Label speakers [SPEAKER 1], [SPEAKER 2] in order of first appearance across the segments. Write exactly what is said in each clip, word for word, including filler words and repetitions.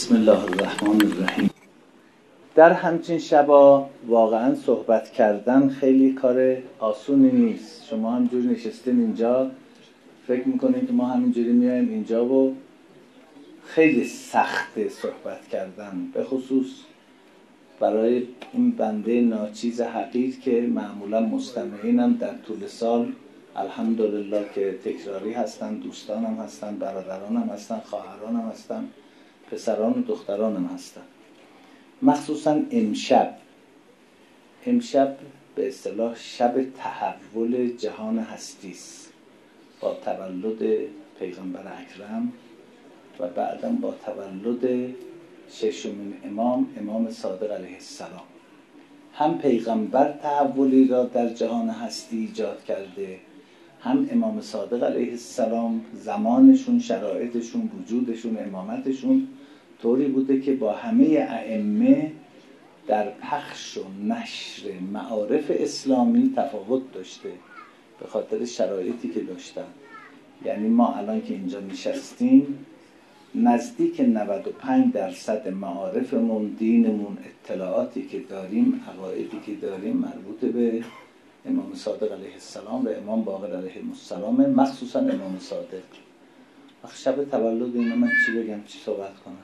[SPEAKER 1] بسم الله الرحمن الرحیم. در همچین شبا واقعا صحبت کردن خیلی کار آسونی نیست. شما همجوری نشستین اینجا فکر میکنین که ما همینجوری میایم اینجا و خیلی سخته صحبت کردن، به خصوص برای این بنده ناچیز حقیر که معمولا مستمعینم در طول سال الحمدلله که تکراری هستن، دوستانم هستن، برادرانم هستن، خواهرانم هستن، پسران و دخترانم هستن. مخصوصا امشب امشب به اصطلاح شب تحول جهان هستی است، با تولد پیغمبر اکرم و بعداً با تولد ششمین امام امام صادق علیه السلام. هم پیغمبر تحولی را در جهان هستی ایجاد کرده، هم امام صادق علیه السلام زمانشون، شرایطشون، وجودشون، امامتشون طوری بوده که با همه ائمه در پخش و نشر معارف اسلامی تفاوت داشته به خاطر شرایطی که داشتن. یعنی ما الان که اینجا نشستیم نزدیک نود و پنج درصد معارفمون، دینمون، اطلاعاتی که داریم، عقایدی که داریم مربوط به امام صادق علیه السلام و امام باقر علیه السلام، مخصوصا امام صادق. وقت شب تولد اینا من چی بگم، چی صحبت کنم؟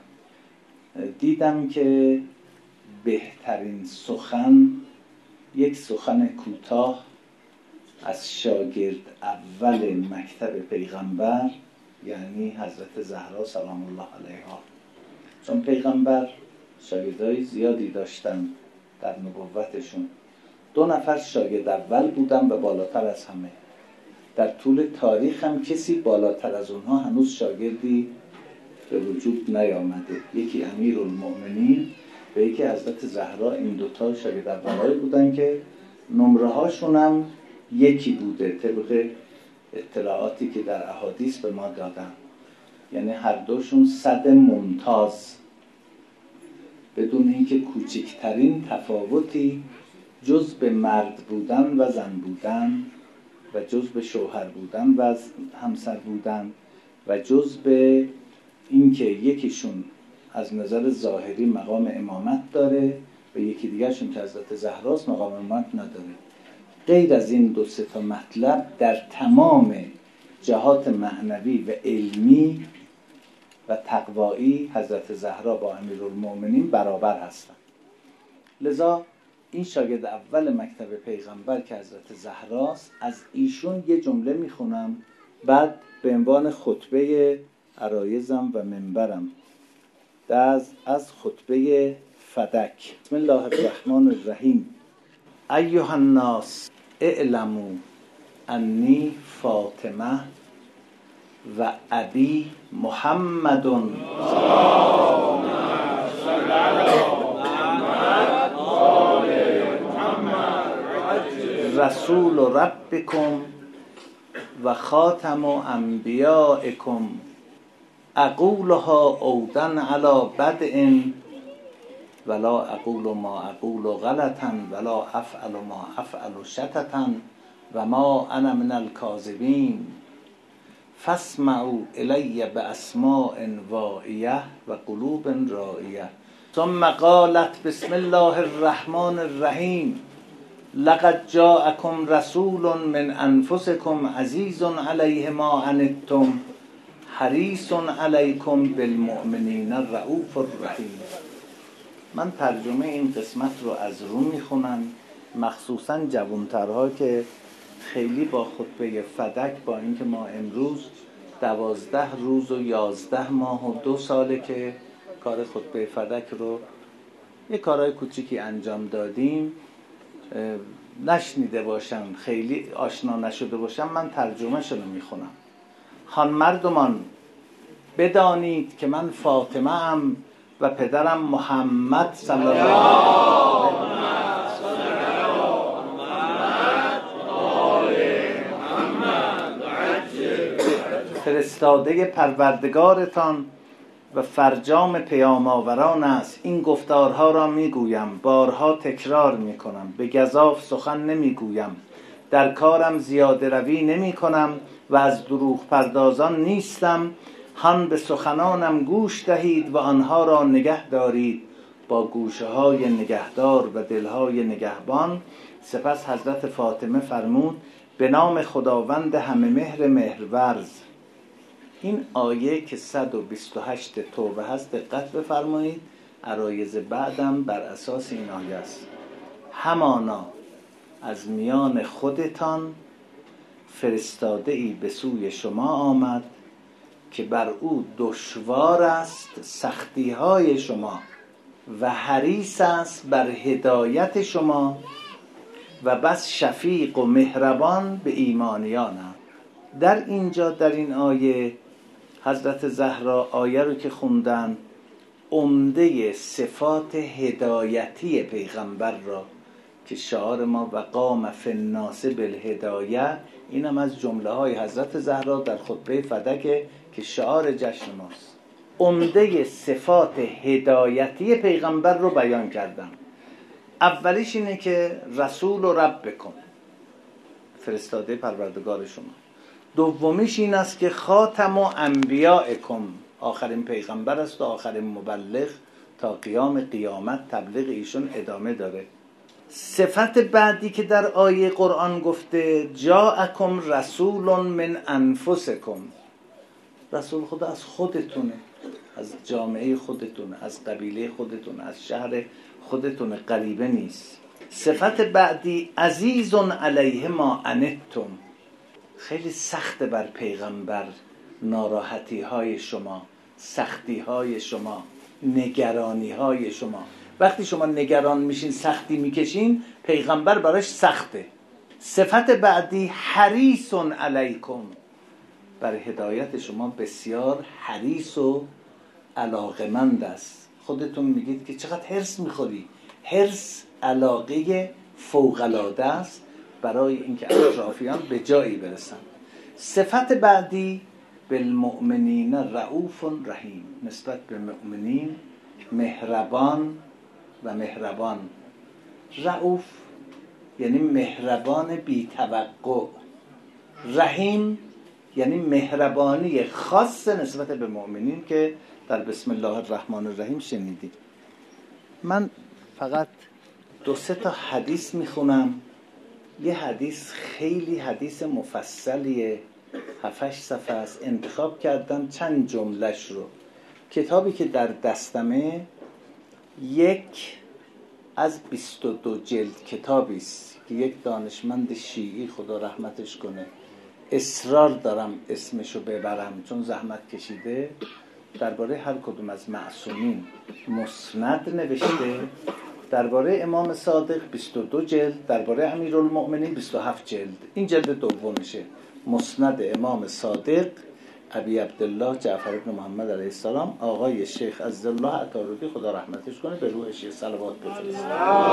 [SPEAKER 1] دیدم که بهترین سخن یک سخن کوتاه از شاگرد اول مکتب پیغمبر، یعنی حضرت زهرا سلام الله علیها. چون پیغمبر شاگردای زیادی داشتن در نبوتشون، دو نفر شاگرد اول بودن و بالاتر از همه. در طول تاریخ هم کسی بالاتر از اونها هنوز شاگردی به وجود نیامده. یکی امیرالمؤمنین و یکی حضرت زهرا. این دوتا شاگرد اولایی بودن که نمره هاشون هم یکی بوده طبق اطلاعاتی که در احادیث به ما دادن. یعنی هر دوشون صد ممتاز، بدون اینکه کوچکترین تفاوتی جز به مرد بودن و زن بودن و جز به شوهر بودن و همسر بودن و جز به اینکه یکیشون از نظر ظاهری مقام امامت داره و یکی دیگرشون که حضرت زهراست مقام امامت نداره. غیر از این دو سه تا مطلب در تمام جهات معنوی و علمی و تقوایی حضرت زهرا با امیرالمؤمنین برابر هستند. لذا این شاگرد اول مکتب پیغمبر که حضرت زهراست، از ایشون یه جمله میخونم، بعد به عنوان خطبه عرایزم و منبرم از از خطبه فدک. بسم الله الرحمن الرحیم. ایها الناس اعلموا انی فاطمه و ابی محمد رسول ربکم و خاتم انبیائکم اقولها عودا علی بدء ولا اقول ما اقول غلطا ولا افعل ما افعل شططا و ما انا من الکاذبین فاسمعوا الی باسماء واعیه و قلوب راعیه. ثم قالت بسم الله الرحمن الرحیم لقد جاءکم رسول من انفسکم عزیز علیه ما عنتم حریص علیکم بالمؤمنین رؤوف الرحیم. من ترجمه این قسمت رو از رو میخونم، مخصوصا جوانترها که خیلی با خطبه فدک، با اینکه ما امروز دوازده روز و یازده ماه و دو ساله که کار خطبه فدک رو یه کارهای کوچیکی انجام دادیم، نشنیده باشم، خیلی آشنا نشده باشم، من ترجمه شنو میخونم. خان مردمان بدانید که من فاطمه ام و پدرم محمد صلی الله علیه و فرستاده پروردگارتان و فرجام پیام آوران است. این گفتارها را میگویم، بارها تکرار میکنم، به گزاف سخن نمیگویم، در کارم زیاده روی نمی کنم و از دروغ پردازان نیستم هان به سخنانم گوش دهید و آنها را نگه دارید با گوشه های نگهدار و دلهای نگهبان. سپس حضرت فاطمه فرمود به نام خداوند همه مهر مهرورز. این آیه که صد و بیست و هشت توبه هست دقت بفرمایید، عرایض بعدم بر اساس این آیه است. همانا از میان خودتان فرستاده ای به سوی شما آمد که بر او دشوار است سختی های شما و حریص است بر هدایت شما و بس شفیق و مهربان به ایمانیانم. در اینجا در این آیه حضرت زهرا آیه رو که خوندن عمده صفات هدایتی پیغمبر را که شعار ما و قام فی الناس بالهدایه، اینم از جمله های حضرت زهرا در خطبه فدک که شعار جشن ماست. عمده صفات هدایتی پیغمبر رو بیان کردم. اولیش اینه که رسول و ربکم، فرستاده پروردگار شما. دومیش این است که خاتم و انبیائکم، آخرین پیغمبر است و آخرین مبلغ تا قیام قیامت تبلیغ ایشون ادامه داره. صفت بعدی که در آیه قرآن گفته جاءکم رسول من انفسکم، رسول خدا از خودتونه، از جامعه خودتونه، از قبیله خودتونه، از شهر خودتونه، غریبه نیست. صفت بعدی عزیز علیه ما عنتم، خیلی سخت بر پیغمبر ناراحتی های شما، سختی های شما، نگرانی های شما. وقتی شما نگران میشین، سختی میکشین، پیغمبر براش سخته. صفت بعدی حریص علیکم، بر هدایت شما بسیار حریص و علاقمند است. خودتون میگید که چقدر حرص میخوری. حرص علاقه فوق‌العاده است برای اینکه اطرافیان به جایی برسن. صفت بعدی بالمؤمنین رؤوف رحیم، نسبت به مؤمنین مهربان و مهربان. رؤوف یعنی مهربان بی توقع، رحیم یعنی مهربانی خاص نسبت به مؤمنین که در بسم الله الرحمن الرحیم شنیدیم. من فقط دو سه تا حدیث میخونم. یه حدیث خیلی حدیث مفصلیه، هفتش صفحه است. انتخاب کردم چند جملهش رو. کتابی که در دستمه یک از بیست و دو جلد کتابی است که یک دانشمند شیعی خدا رحمتش کنه اصرار دارم اسمشو ببرم چون زحمت کشیده، درباره هر کدوم از معصومین مسند نوشته. درباره امام صادق بیست و دو جلد، درباره امیرالمؤمنین بیست و هفت جلد. این جلد دومشه، مسند امام صادق ابی عبدالله جعفر بن محمد علیه السلام، آقای شیخ عزالله عطاردی خدا رحمتش کنه، به روحش صلوات بفرستید.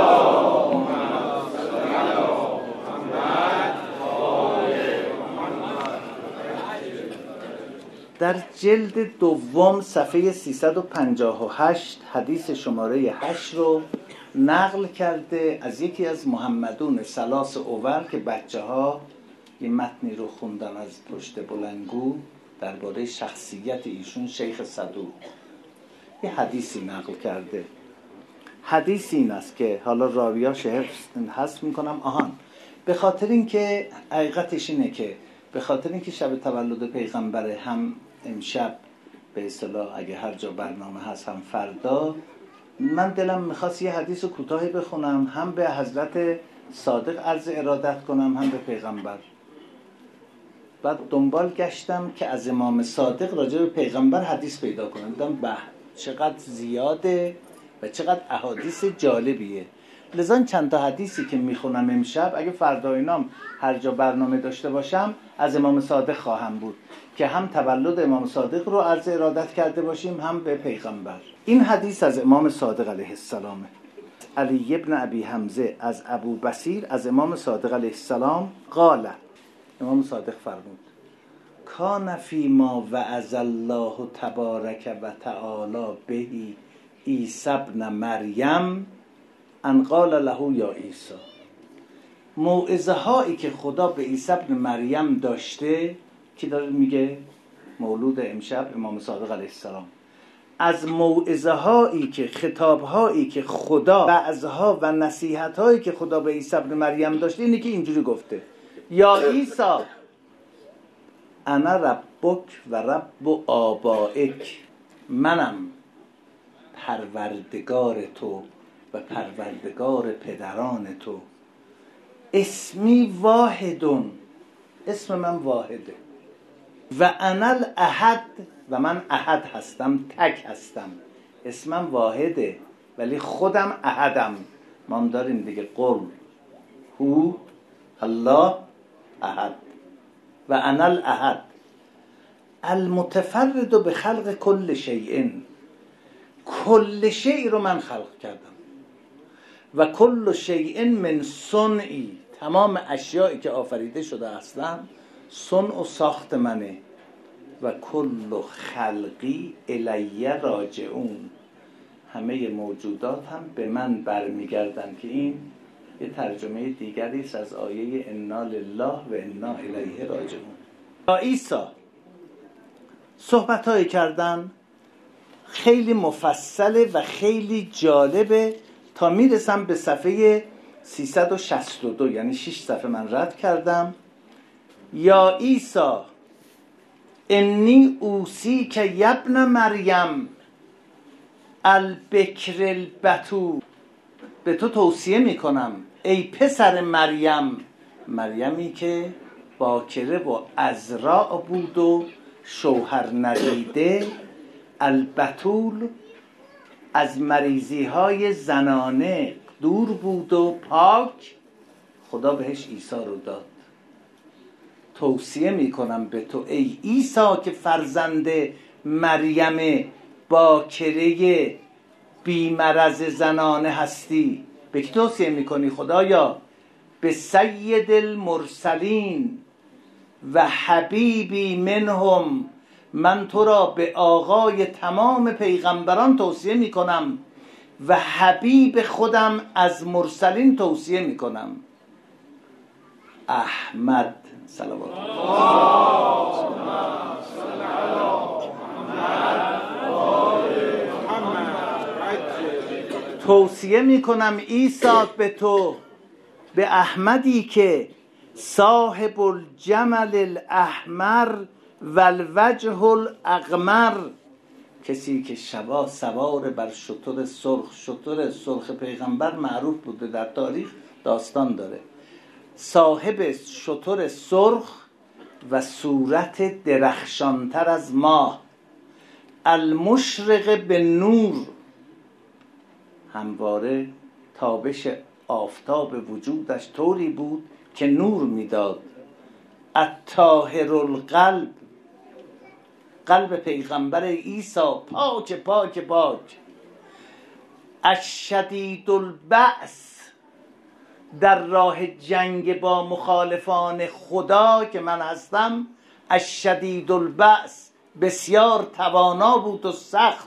[SPEAKER 1] در جلد دوم صفحه سیصد و پنجاه و هشت حدیث شماره هشت رو نقل کرده از یکی از محمدون سلاس اوور که بچه ها یه متنی رو خوندن از پشت بلنگو درباره شخصیت ایشون، شیخ صدوق. یه حدیثی نقل کرده. حدیث این است که حالا راویاش حذف میکنم. آهان، به خاطر اینکه حقیقتش اینه که به خاطر اینکه شب تولد پیغمبر هم امشب به اصطلاح اگه هر جا برنامه هست هم فردا، من دلم میخواست یه حدیث کوتاهی بخونم، هم به حضرت صادق عرض ارادت کنم هم به پیغمبر. بعد دنبال گشتم که از امام صادق راجع به پیغمبر حدیث پیدا کنم. دیدم به چقدر زیاده و چقدر احادیث جالبیه. لذا چند تا حدیثی که میخونم امشب اگه فردا اینام هر جا برنامه داشته باشم از امام صادق خواهم بود که هم تولد امام صادق رو عرض ارادت کرده باشیم هم به پیغمبر. این حدیث از امام صادق علیه السلامه. علی ابن ابی حمزه از ابو بصیر از امام صادق علیه السلام قال، امام صادق فرمود کان فی ما وعظ الله تبارک و تعالی بهی عیسی ابن مریم ان قال له یا عیسی. موعظه هایی که خدا به عیسی ابن مریم داشته، کی داره میگه؟ مولود امشب امام صادق علیه السلام، از موعظه هایی که خطاب هایی که خدا وعظها و نصیحت هایی که خدا به عیسی ابن مریم داشته اینه که اینجوری گفته: یا عیسی انا ربک و رب آبائک، منم پروردگار تو و پروردگار پدران تو. اسمی واحدون، اسم من واحده. و انا الاحد، و من احد هستم، تک هستم. اسمم واحده ولی خودم احدم. ما هم داریم دیگه: قل هو الله احد و انا الاحد المتفرد به خلق کل شیء. کل شیء رو من خلق کردم. و کل شیء من صنعی، تمام اشیایی که آفریده شده هستن صنع و ساخت منه. و کل خلقی الی راجعون، همه موجودات هم به من برمیگردن، که این یه ترجمه دیگری است از آیه انا لله و انا الیه راجعون. با عیسی صحبت‌هایی کردن خیلی مفصله و خیلی جالبه تا میرسم به صفحه سیصد و شصت و دو، یعنی شش صفحه من رد کردم. یا عیسی انی اوصیک یا ابن مریم البکر البتول، به تو توصیه میکنم ای پسر مریم، مریمی که باکره و عذراء بود و شوهر ندیده، البتول از مریضی های زنانه دور بود و پاک، خدا بهش عیسی رو داد. توصیه میکنم به تو ای عیسی که فرزند مریم باکره بی مرض زنانه هستی. به کی توصیه میکنی خدایا؟ به سید المرسلین و حبیبی منهم، من تو را به آقای تمام پیغمبران توصیه میکنم و حبیب خودم از مرسلین توصیه میکنم، احمد صلوات الله. توصیه میکنم عیسی به تو، به احمدی که صاحب الجمل الاحمر و الوجه الاغمر، کسی که شبا سوار بر شتر سرخ. شتر سرخ پیغمبر معروف بوده، در تاریخ داستان داره. صاحب شتر سرخ و صورت درخشانتر از ماه، المشرق به نور، همواره تابش آفتاب وجودش طوری بود که نور میداد. الطاهر القلب، قلب پیغمبر عیسی پاک پاک پاک. الشدید البأس، در راه جنگ با مخالفان خدا که من هستم، الشدید البأس، بسیار توانا بود و سخت.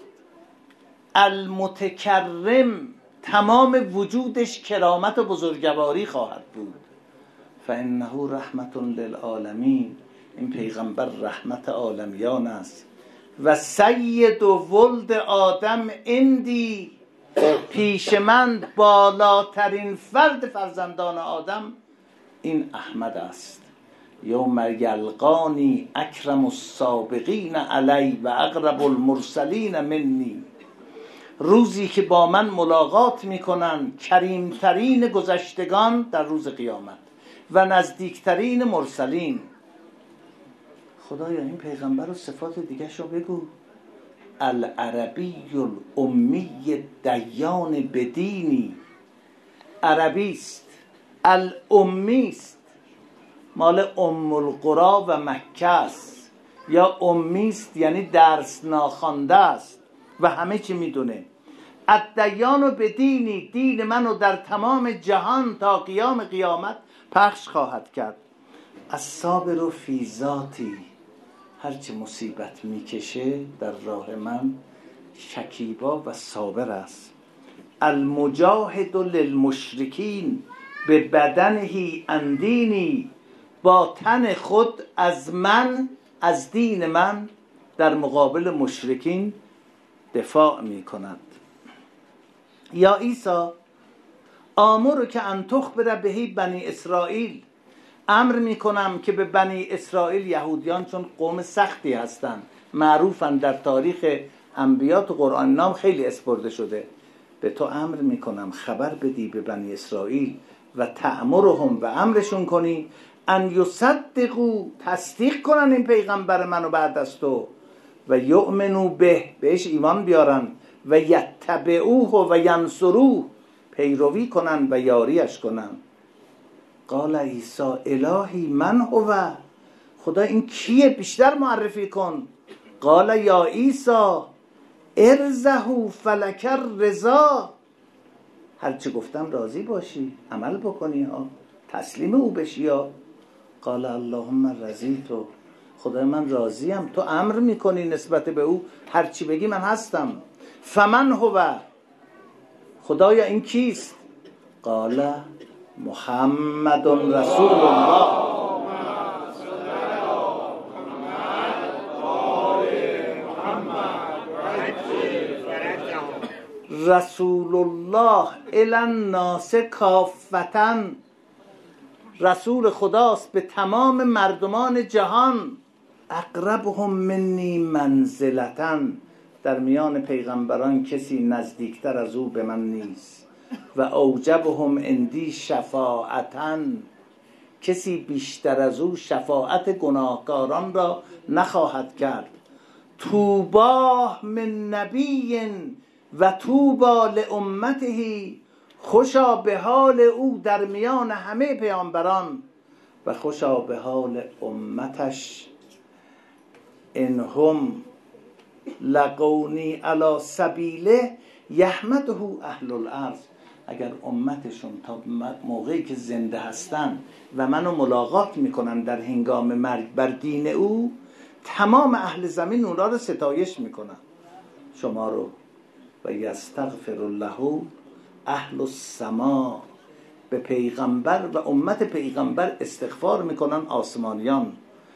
[SPEAKER 1] المتکرم، تمام وجودش کرامت و بزرگواری خواهد بود. فانه رحمت للعالمین، این پیغمبر رحمت عالمیان است. و سید و ولد آدم اندی، پیش من بالاترین فرد فرزندان آدم این احمد است. یوم یلقانی اکرم السابقین علی و اقرب المرسلین منی، روزی که با من ملاقات میکنن کریمترین گذشتگان در روز قیامت و نزدیکترین مرسلین. خدایا این پیغمبر رو صفات دیگه شو بگو. العربی الامی دیان بدینی، عربیست، الامیست، مال ام القرا و مکه است، یا امیست یعنی درس ناخوانده است و همه چی میدونه. الدیان بدینی، دین منو در تمام جهان تا قیام قیامت پخش خواهد کرد. الصابر فی ذاتی، هرچی مصیبت میکشه در راه من شکیبا و صابر است. المجاهد للمشرکین به بدنهی اندینی، با تن خود از من، از دین من در مقابل مشرکین دفاع می کند. یا عیسی آمر که ان تخبر بهی بنی اسرائیل، امر می کنم که به بنی اسرائیل، یهودیان چون قوم سختی هستند، معروفن در تاریخ انبیا تو قرآن نام خیلی اسپرده شده، به تو امر می کنم خبر بدی به بنی اسرائیل و تأمرهم و امرشون کنی ان یصدقوا، تصدیق کنن این پیغمبر منو بعد از تو، و یؤمنوا به، بهش ایمان بیارن، و یتبعوه و ینصروه، پیروی کنن و یاریش کنن. قال عیسی الهی من هو، خدا این کیه بیشتر معرفی کن. قال یا عیسی ارزه فلک الرضا، هرچی گفتم راضی باشی، عمل بکنی ها، تسلیم او بشی ها. قال اللهم رضیت، خدای من راضیم، تو امر میکنی نسبت به او، هرچی بگی من هستم. فمن هو، خدایا این کیست؟ قال محمد رسول الله. رسول الله الی الناس کافة، رسول خداست به تمام مردمان جهان. اقربهم منی منزلة، در میان پیغمبران کسی نزدیکتر از او به من نیست. و اوجبهم عندی شفاعة، کسی بیشتر از او شفاعت گناهکاران را نخواهد کرد. طوباه من نبی و طوبا لامته، خوشا به حال او در میان همه پیامبران و خوشا به حال امتش. انهم لقونی علی سبیله یحمده اهل الارض، اگر امتشون تا موقعی که زنده هستن و منو ملاقات میکنن در هنگام مرگ بر دین او، تمام اهل زمین اونا رو ستایش میکنن، شما رو. و یستغفر له اهل السما، به پیغمبر و امت پیغمبر استغفار میکنن آسمانیان.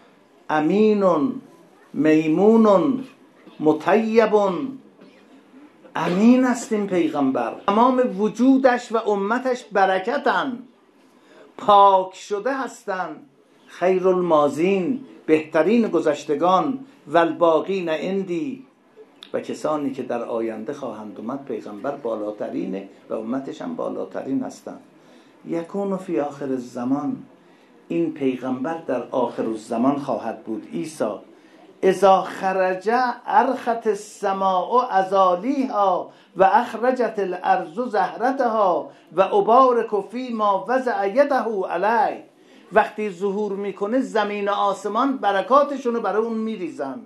[SPEAKER 1] امینون میمونون مطیبون، امین است این پیغمبر، تمام وجودش و امتش برکتن، پاک شده هستند. خیر المازین، بهترین گذشتگان. و الباقین عندی، و کسانی که در آینده خواهند اومد، پیغمبر بالاترینه و امتش هم بالاترین هستند. یکون فی آخر الزمان، این پیغمبر در آخر الزمان خواهد بود. عیسی اذا خرج ارخت السماء ازالیها و اخرجت الارض زهرتها و ابارک فی ما وضع یده علی، وقتی ظهور میکنه زمین و آسمان برکاتشونو برای اون میریزن.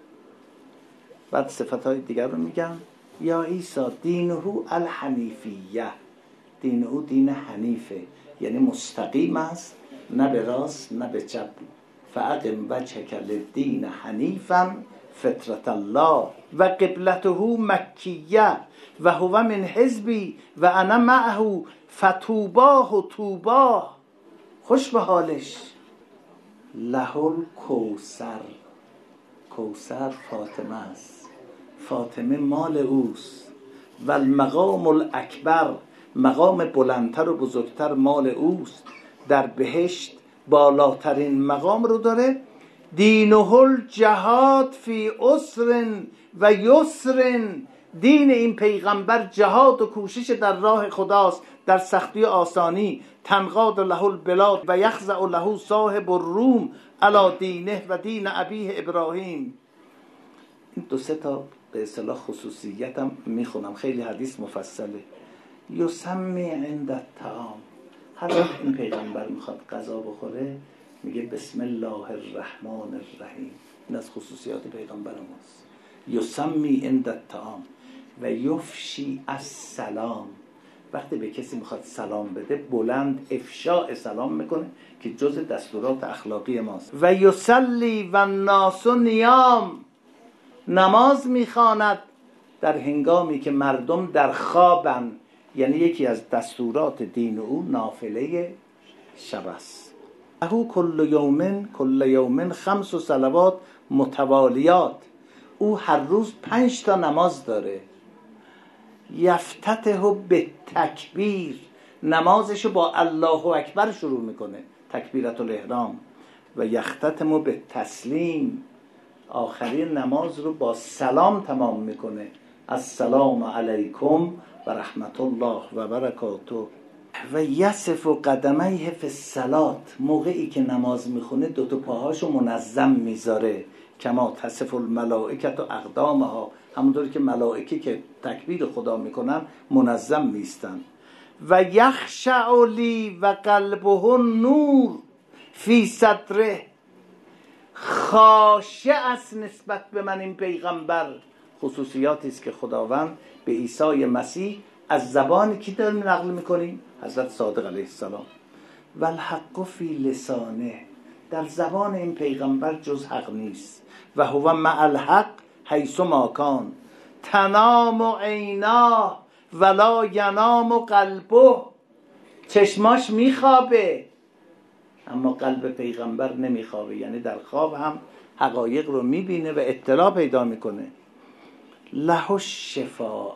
[SPEAKER 1] بعد صفتهای دیگر رو میگن. یا عیسی دینه الحنیفیه، دین او دین حنیفه، یعنی مستقیم است، نه به راست نه به چپ. فاقم وجهک للدین حنیفا فطرة الله و قبلته مکیه و هو من حزبی و انا معه فتوباه و توباه، خوش به حالش. له الکوثر، کوثر فاطمه است، فاطمه مال اوست. و المقام الاکبر، مقام بلندتر و بزرگتر مال اوست، در بهشت بالاترین مقام رو داره. دینه الجهاد فی عسر و یسر، دین این پیغمبر جهاد و کوشش در راه خداست، در سختی و آسانی. تنقاد له البلاد و یخضع له صاحب الروم علی دینه و دین ابیه ابراهیم. این دو سه تا به اصطلاح خصوصیتم میخونم، خیلی حدیث مفصله. یسمی عند الطعام، هر وقت این پیغمبر میخواد غذا بخوره میگه بسم الله الرحمن الرحیم. این از خصوصیات پیغمبر ماست. یسمی عند الطعام و یفشی السلام، وقتی به کسی میخواد سلام بده بلند افشاء سلام میکنه که جز دستورات اخلاقی ماست. و یصلی و الناس نیام، نماز میخواند در هنگامی که مردم در خوابن، یعنی یکی از دستورات دین او نافله شب است. له کل یوم کل یوم خمس صلوات متوالیات او هر روز پنج تا نماز داره. یفتتح به تکبیر، نمازشو با الله اکبر شروع میکنه، تکبیرت الاحرام. و یختتم به تسلیم، آخرین نماز رو با سلام تمام میکنه، السلام علیکم و رحمت الله و برکاته. و یصف قدمیه فی الصلاة، موقعی که نماز میخونه دوتا پاهاشو منظم میذاره، کما تصف الملائکه و اقدامها، همونطوری که ملائکه که تکبیر خدا میکنن منظم میستن. و یخشع لی و قلبه نور فی صدره، خاشع است نسبت به من این پیغمبر. خصوصیاتی است که خداوند به عیسی مسیح از زبانی کی داره نقل میکنیم؟ حضرت صادق علیه السلام. و الحق فی لسانه، در زبان این پیغمبر جز حق نیست. و هو مع الحق حیث ما کان، تنام عیناه ولا ینام قلبه، چشماش میخوابه اما قلب پیغمبر نمیخوابه، یعنی در خواب هم حقایق رو میبینه و اطلاع پیدا میکنه. له الشفاعه،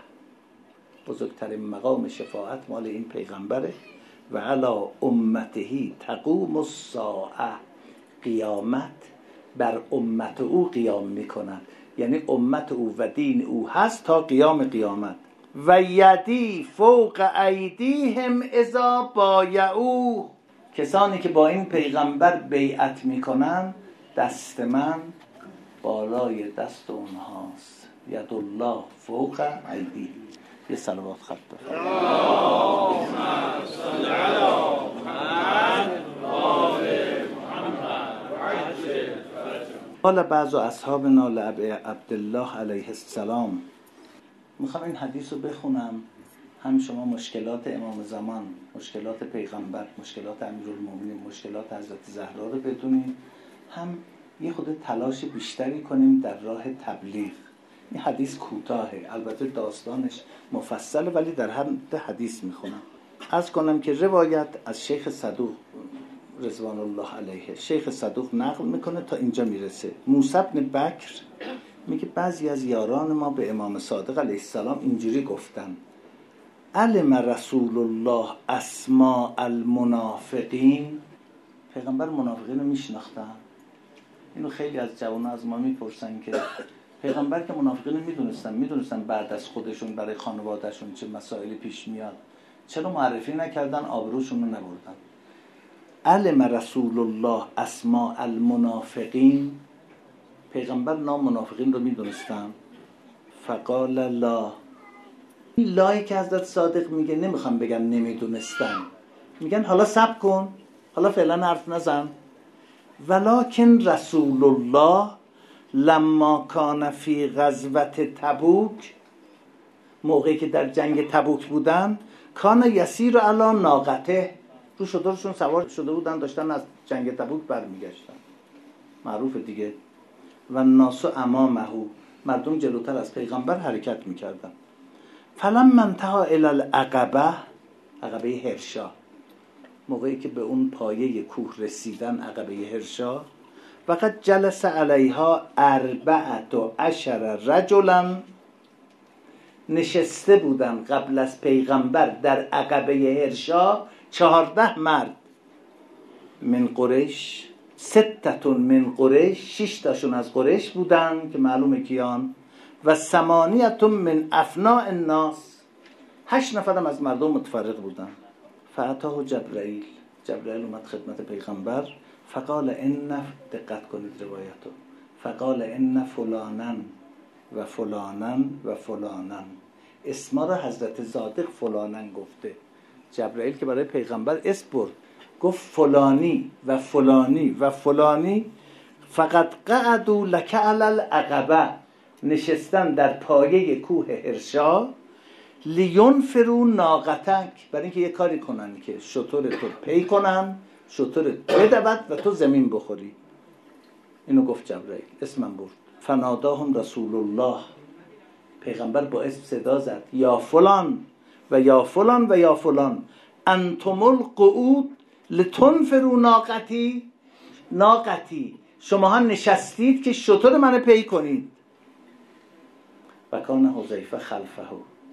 [SPEAKER 1] بزرگترین مقام شفاعت مال این پیغمبره. و علی امته تقوم الساعه، قیامت بر امت او قیام میکنن، یعنی امت او و دین او هست تا قیام قیامت. و یدی فوق ایدیهم اذا بایعوه، کسانی که با این پیغمبر بیعت میکنن دست من بالای دست اونهاست. ید الله فوق ایدی. یه صلوات خط بفرمایید. اللهم صل علی محمد و آل محمد وعجل فرجهم. قال بعض اصحابنا لابی عبدالله علیه السلام، میخوام این حدیث رو بخونم، هم شما مشکلات امام زمان، مشکلات پیغمبر، مشکلات امیرالمومنین، مشکلات حضرت زهرا رو بدونیم، هم یه خود تلاش بیشتری کنیم در راه تبلیغ. این حدیث کوتاهه، البته داستانش مفصله، ولی در هر حدیث میخونم. عرض کنم که روایت از شیخ صدوق رضوان الله علیه، شیخ صدوق نقل میکنه تا اینجا میرسه. موسی بن بکر میگه بعضی از یاران ما به امام صادق علیه السلام اینجوری گفتن: علم رسول الله اسماء المنافقین، پیغمبر منافقین رو میشناختن. اینو خیلی از جوانان از ما میپرسن که پیغمبر که منافقین رو میدونستن، میدونستن بعد از خودشون برای خانوادهشون چه مسائلی پیش میاد، چرا معرفی نکردن، آبروشون رو نبردن؟ علم رسول الله اسماء المنافقین، پیغمبر نام منافقین رو میدونستن؟ فقال لا. این لایی که حضرت صادق میگه نمیخوام بگن نمیدونستن، میگن حالا صبر کن، حالا فعلا حرف نزن. ولکن رسول الله لما کان فی غزوه تبوک، موقعی که در جنگ تبوک بودن، کان یسیر علی ناقته، رو شترشون سوار شده بودن، داشتن از جنگ تبوک برمیگشتن، معروف دیگه. و الناس امامه، مردم جلوتر از پیغمبر حرکت میکردن. فلما انتهى الی العقبه، عقبه هرشا، موقعی که به اون پایه کوه رسیدن، عقبه هرشا، وقد جلس علیها اربعة عشر رجلا، نشسته بودن قبل از پیغمبر در عقبه هرشا چهارده مرد، من قریش ستتون من قریش، شش تاشون از قریش بودن که معلومه کیان، و ثمانیتون من افناء الناس، هشت نفرم از مردم متفرق بودن. فاتاه جبرائیل، جبرائیل اومد خدمت پیغمبر، فقال ان، دقت کنید روایتو، فقال ان فلانن و فلانن و فلانن، اسما رو حضرت صادق فلانن گفته، جبرائیل که برای پیغمبر اسم برد، گفت فلانی و فلانی و فلانی، فقط قعدوا لک علی العقبه، نشستن در پایه کوه هرشا، لینفروا ناقتک، برای اینکه یه کاری کنن که شتر تو پی کنن، شتر بدود و تو زمین بخوری. اینو گفت جبرائیل، اسمم برد. فناداهم رسول الله، پیغمبر با اسم صدا زد، یا فلان و یا فلان و یا فلان، انتم القعود لتنفروا ناقتی، ناقتی، شما ها نشستید که شتر منو پی کنید. و کان حذیفه خلفه،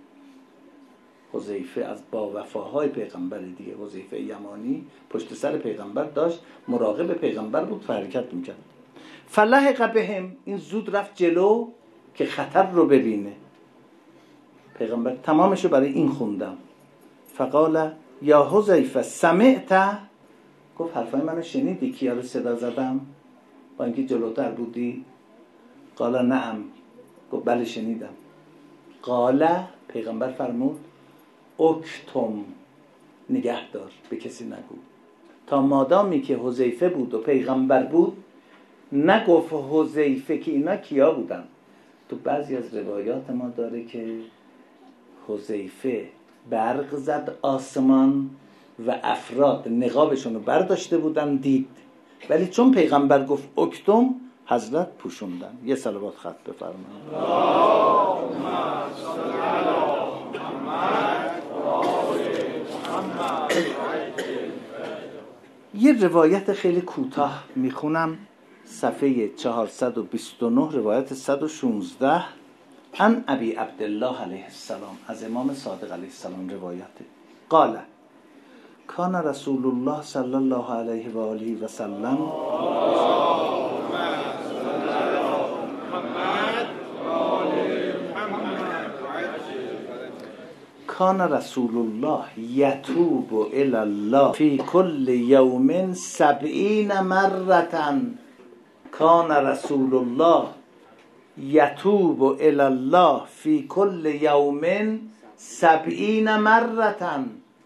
[SPEAKER 1] حذیفه از با وفاهای پیغمبر دیگه، حذیفه یمانی پشت سر پیغمبر داشت، مراقب پیغمبر بود و حرکت میکرد. فلحق بهم، این زود رفت جلو که خطر رو ببینه. پیغمبر تمامشو برای این خوندم. فقال یا حذیفه سمعت، گفت حرفای منو شنیدی؟ کیا رو صدا زدم با اینکه جلوتر بودی؟ قال نعم، گفت بله شنیدم. قال، پیغمبر فرمود اکتم، نگه دار، به کسی نگو. تا مادامی که حذیفه بود و پیغمبر بود نگفت حذیفه که اینا کیا بودن. تو بعضی از روایات ما داره که حذیفه برق زد آسمان و افراد نقابشون رو برداشته بودن دید، ولی چون پیغمبر گفت اکتم حضرت پوشوندن. یه صلوات خط بفرمایید. اللهم صل علی محمد و آل محمد. یه روایت خیلی کوتاه میخونم، صفحه چهارصد و بیست و نه، روایت صد و شانزده، عن ابی عبدالله علیه السلام، از امام صادق علیه السلام روایته. قال کان رسول الله صلی الله علیه و آله و سلم کان رسول الله یتوب الی الله فی کل یوم سبعین مرة. کان رسول الله یتوب الی الله فی کل یوم سبعین مرة.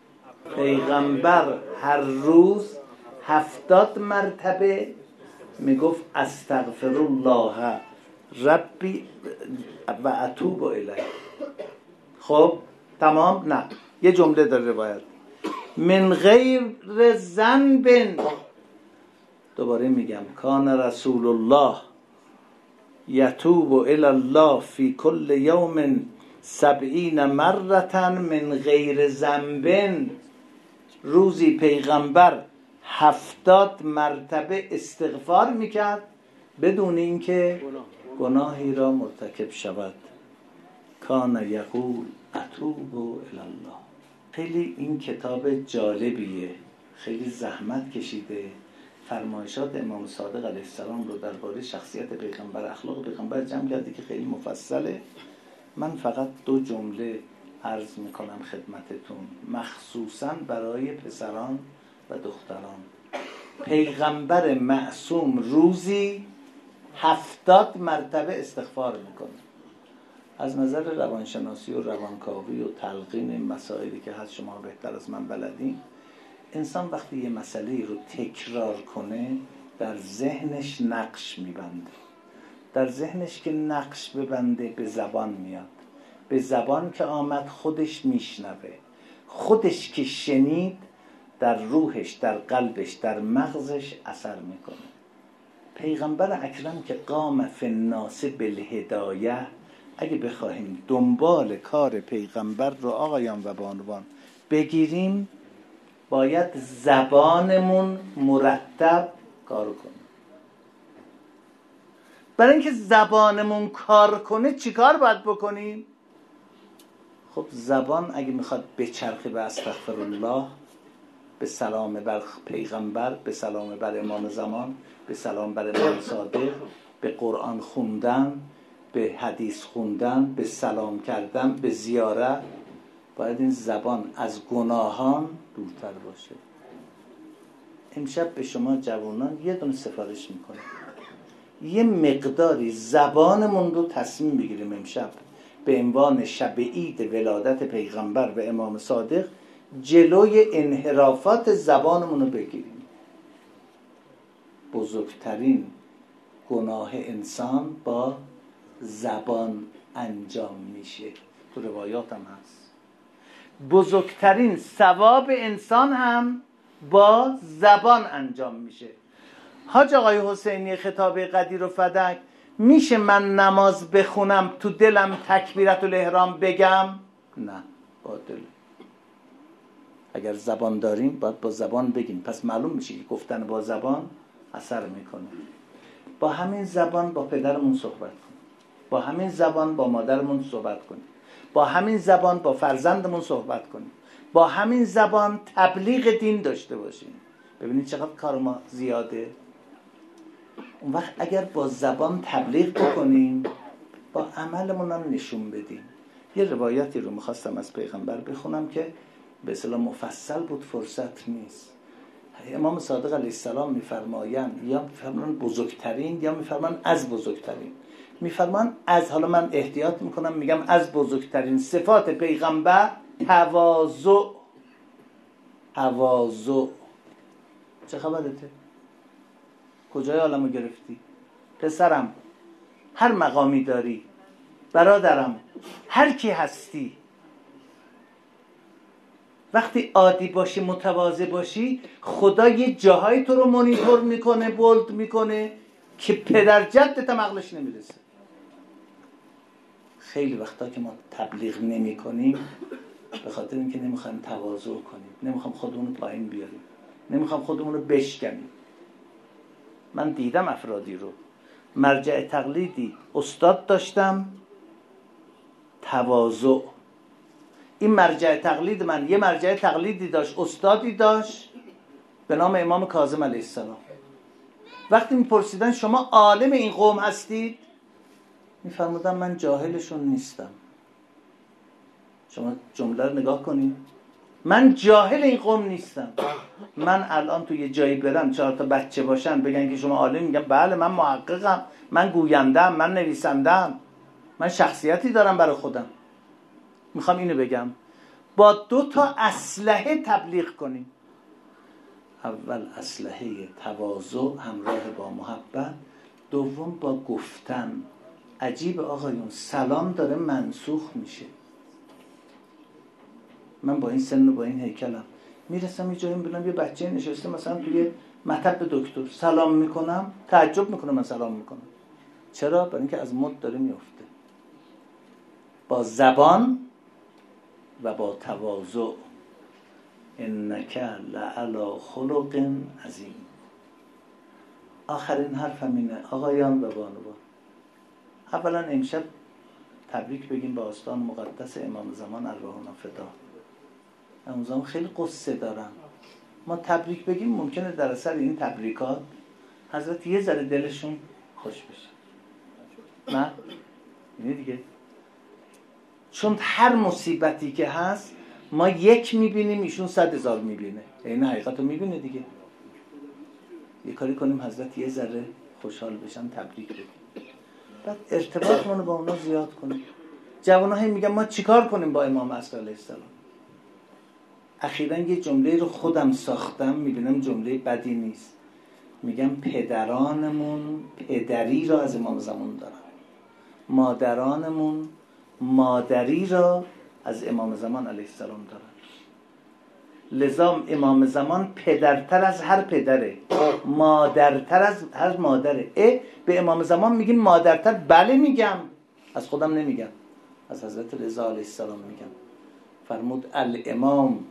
[SPEAKER 1] پیغمبر هر روز هفتاد مرتبه میگفت استغفر الله ربی و اتوب الیه. خب تمام؟ نه، یه جمله در روایت من غیر ذنب. دوباره میگم کان رسول الله یتوب الی الله فی کل یوم سبعین مرة من غیر ذنب. روزی پیغمبر هفتاد مرتبه استغفار میکرد بدون اینکه گناهی را مرتکب شود. کان یقول اتوب الی الله. خیلی این کتاب جالبیه، خیلی زحمت کشیده، فرمایشات امام صادق علیه السلام رو درباره شخصیت پیغمبر، اخلاق پیغمبر جمع کرده که خیلی مفصله. من فقط دو جمله عرض میکنم خدمتتون، مخصوصا برای پسران و دختران. پیغمبر معصوم روزی هفتاد مرتبه استغفار میکنه. از نظر روانشناسی و روانکاوی و تلقین مسائلی که هست، شما بهتر از من بلدین، انسان وقتی یه مسئله رو تکرار کنه در ذهنش نقش میبنده. در ذهنش که نقش ببنده به زبان میاد، به زبان که آمد خودش میشنوه، خودش که شنید در روحش، در قلبش، در مغزش اثر میکنه. پیغمبر اکرم که قام فی الناس بالهدایه، اگه بخواهیم دنبال کار پیغمبر رو آقایان و بانوان بگیریم، باید زبانمون مرتب کار کنه. برای اینکه زبانمون کار کنه چیکار باید بکنیم؟ خب زبان اگه میخواد بچرخه به استغفر الله، به سلام بر پیغمبر، به سلام بر امام زمان، به سلام بر امام صادق، به قرآن خوندن، به حدیث خوندن، به سلام کردن، به زیارت، باید این زبان از گناهان دورتر باشه. امشب به شما جوانان یه دونه سفارش میکنه، یه مقداری زبانمون رو تصمیم بگیریم امشب به عنوان شب عید ولادت پیغمبر و امام صادق جلوی انحرافات زبانمون رو بگیریم. بزرگترین گناه انسان با زبان انجام میشه، تو روایات هم هست. بزرگترین ثواب انسان هم با زبان انجام میشه. حاج آقای حسینی خطاب قدیر و فدک، میشه من نماز بخونم تو دلم تکبیرت الاحرام بگم؟ نه، با دل. اگر زبان داریم باید با زبان بگیم. پس معلوم میشه که گفتن با زبان اثر میکنه. با همین زبان با پدرمون صحبت کنیم، با همین زبان با مادرمون صحبت کنیم، با همین زبان با فرزندمون صحبت کنیم، با همین زبان تبلیغ دین داشته باشیم. ببینید چقدر کار ما زیاده. اون وقت اگر با زبان تبلیغ بکنیم، با عملمون هم نشون بدیم. یه روایتی رو میخواستم از پیغمبر بخونم که به اصطلاح مفصل بود، فرصت نیست. امام صادق علیه السلام میفرمایند، یا میفرمان بزرگترین یا میفرمان از بزرگترین، میفرمان از، حالا من احتیاط میکنم میگم از بزرگترین صفات پیغمبر تواضع. تواضع. چه خبرته؟ کجای عالمو گرفتی؟ پسرم، هر مقامی داری، برادرم، هر کی هستی، وقتی عادی باشی، متواضع باشی، خدا یه جاهای تو رو مانیتور میکنه، بولد میکنه که پدر جدت هم عقلش نمیرسه. خیلی وقتا که ما تبلیغ نمی کنیم به خاطر اینکه نمیخوایم تواضع کنیم، نمیخوایم خودمون رو پایین بیاریم، نمیخوایم خودمون رو بشکنیم. من دیدم افرادی رو، مرجع تقلیدی استاد داشتم، تواضع. این مرجع تقلید من یه مرجع تقلیدی داشت، استادی داشت به نام امام کاظم علیه السلام. وقتی میپرسیدن شما عالم این قوم هستید، میفرمودن من جاهلشون نیستم. شما جمله رو نگاه کنید، من جاهل این قوم نیستم. من الان تو یه جایی برم چهار تا بچه باشن بگن که شما عالم، میگم بله من محققم، من گویندم، من نویسندم، من شخصیتی دارم برای خودم. میخوام اینو بگم، با دو تا اسلحه تبلیغ کنیم. اول اسلحه تواضع همراه با محبت، دوم با گفتن. عجیب آقایون، سلام داره منسوخ میشه. من با این سن و با این هیکلم میرسم یه جایی میبینم یه بچه نشسته مثلا توی مطب دکتر، سلام میکنم، تعجب میکنم من سلام میکنم. چرا؟ برای اینکه از مد داره میفته. با زبان و با تواضع. انک لعلی خلق عظیم. آخرین حرفم اینه آقایان و بانوان. اولا امشب تبریک بگیم به آستان مقدس امام زمان ارواحنا فدا. امام زمان خیلی قصه دارن. ما تبریک بگیم ممکنه در اثر این تبریکات حضرت یه ذره دلشون خوش بشه. نه؟ اینه دیگه. چون هر مصیبتی که هست ما یک میبینیم، ایشون صد هزار میبینه. این حقیقت رو میبینه دیگه. یه کاری کنیم حضرت یه ذره خوشحال بشن، تبریک بگیم. بعد ارتباطمون رو با اونا زیاد کنیم. جوان‌ها هم میگن ما چیکار کنیم با امام عصر علیه السلام. اخیراً یه جمله رو خودم ساختم، میبینم جمله بدی نیست. میگم پدرانمون پدری را از امام زمان دارن، مادرانمون مادری را از امام زمان علیه السلام دارن. لذا امام زمان پدرتر از هر پدره، مادرتر از هر مادره. اه به امام زمان میگیم مادرتر؟ بله میگم، از خودم نمیگم، از حضرت رضا علیه السلام میگم. فرمود الامام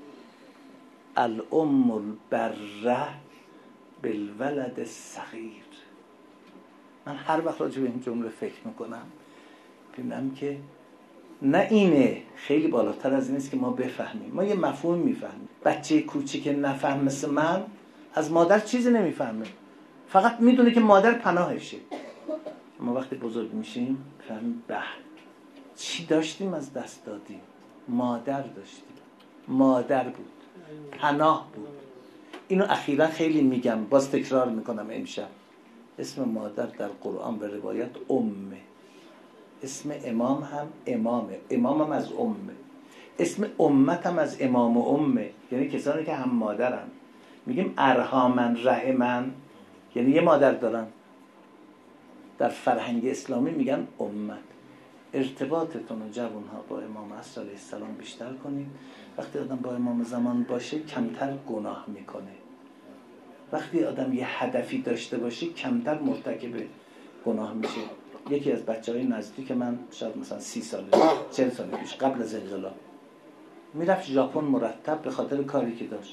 [SPEAKER 1] الام البره بالولد الصغیر. من هر وقت راجع به این جمله فکر میکنم ببینم که نه اینه، خیلی بالاتر از این است که ما بفهمیم. ما یه مفهوم میفهمیم. بچه کوچیک نفهم مثل من از مادر چیزی نمیفهمه، فقط میدونه که مادر پناهشه. ما وقتی بزرگ میشیم فهمیم به چی داشتیم از دست دادیم. مادر داشتیم، مادر بود، پناه بود. اینو اخیرا خیلی میگم، باز تکرار میکنم امشب. اسم مادر در قرآن به روایت امه، اسم امام هم امامه، امام هم از امه، اسم امت هم از امام و امه، یعنی کسانی که هم مادرن. میگیم ارحامن رحمن، یعنی یه مادر دارن. در فرهنگ اسلامی میگن امت. ارتباطتون و جوانها با امام عصر علیه السلام بیشتر کنید. وقتی آدم با امام زمان باشه کمتر گناه میکنه. وقتی آدم یه هدفی داشته باشه کمتر مرتکب گناه میشه. یکی از بچه‌های نزدیک من شاید مثلا سی سال چهل سال پیش قبل از انقلاب میرفت ژاپن مرتب به خاطر کاری که داشت.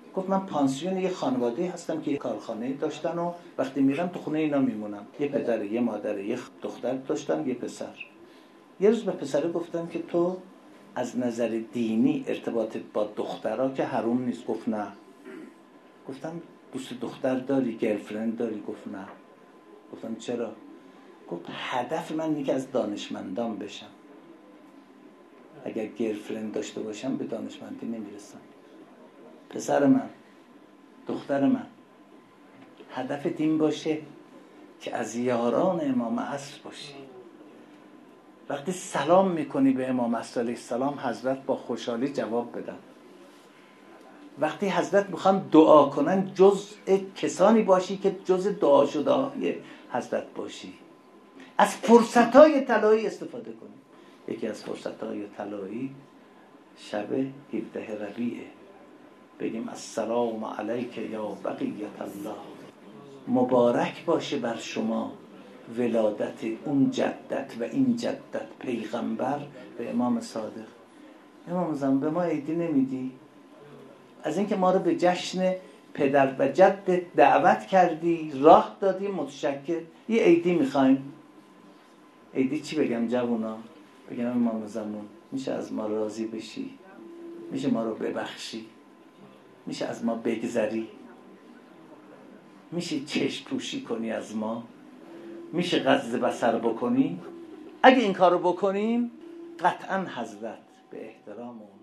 [SPEAKER 1] گفت من پانسیون یه خانواده هستم که یه کارخانه داشتن و وقتی میرم تو خونه اینا میمونم. یه پدر، یه مادر، یه دختر داشتن، یه پسر. یه روز به پسره گفتم که تو از نظر دینی ارتباطت با دخترها که حرام نیست. گفت نه. گفتم دوست دختر داری، گرلفرند داری؟ گفت نه. گفتم چرا؟ گفت هدف من اینه که از دانشمندان بشم. اگر گرلفرند داشته باشم به دانشمندی نمیرسم. پسر من، دختر من، هدفت این باشه که از یاران امام عصر باشی. وقتی سلام میکنی به امام عصر علیه السلام، حضرت با خوشحالی جواب بدن. وقتی حضرت میخوان دعا کنن، جزء کسانی باشی که جزء دعا شده های حضرت باشی. از فرصتهای طلایی استفاده کنی. یکی از فرصتهای طلایی شب هفده ربیعه، بگیم السلام علیک یا بقیت الله، مبارک باشه بر شما ولادت اون جدت و این جدت پیغمبر به امام صادق. امام زمان به ما عیدی نمیدی؟ از اینکه ما رو به جشن پدر و جد دعوت کردی، راه دادی، متشکر. یه عیدی میخوایم. عیدی چی بگم جوونا؟ بگم امام زمان میشه از ما راضی بشی؟ میشه ما رو ببخشی؟ میشه از ما بگذری؟ میشه چشم پوشی کنی از ما؟ میشه غض بصر بکنی؟ اگه این کارو بکنیم قطعا حضرت به احترام